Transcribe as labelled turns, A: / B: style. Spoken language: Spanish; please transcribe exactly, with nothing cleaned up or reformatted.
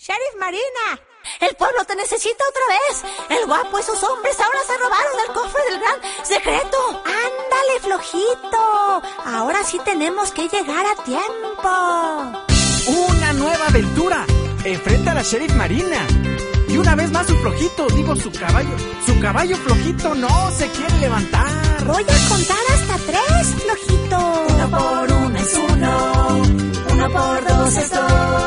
A: Sheriff Marina, el pueblo te necesita otra vez. El guapo y sus hombres ahora se robaron el cofre del gran secreto. Ándale, flojito. Ahora sí tenemos que llegar a tiempo.
B: Una nueva aventura. Enfrenta a la Sheriff Marina. Y una vez más su flojito, digo su caballo. Su caballo flojito no se quiere levantar.
A: Voy a contar hasta tres, flojito.
C: Uno por uno es uno. Uno por dos es dos.